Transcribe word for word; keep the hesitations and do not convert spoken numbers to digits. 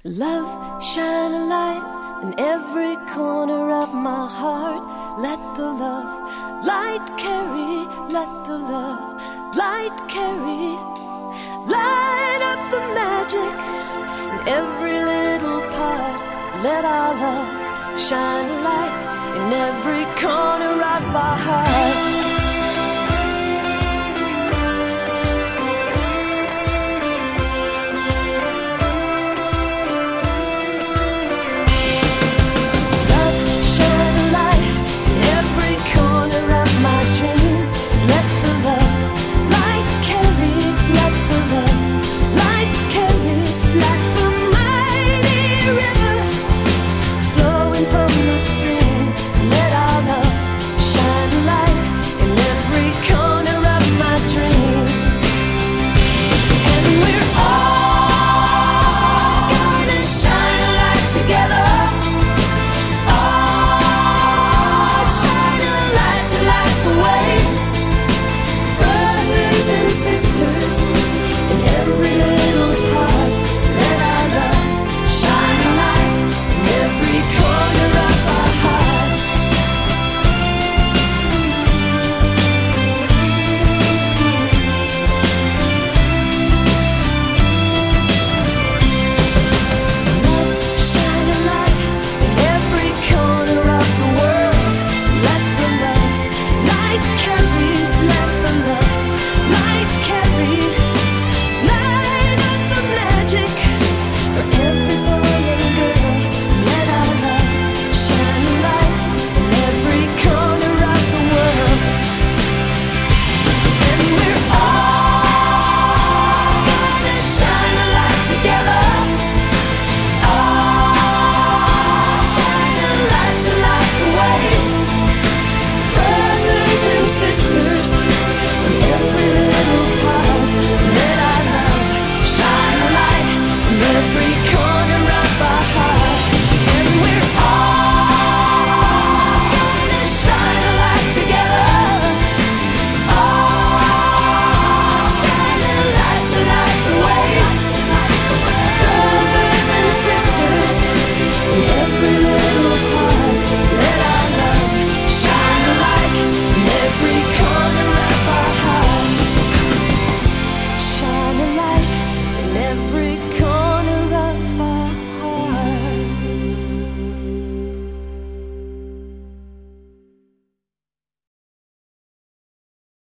Love, shine a light in every corner of my heart. Let the love light carry, let the love light carry. Light up the magic in every little part. Let our love shine a light in every corner of our hearts.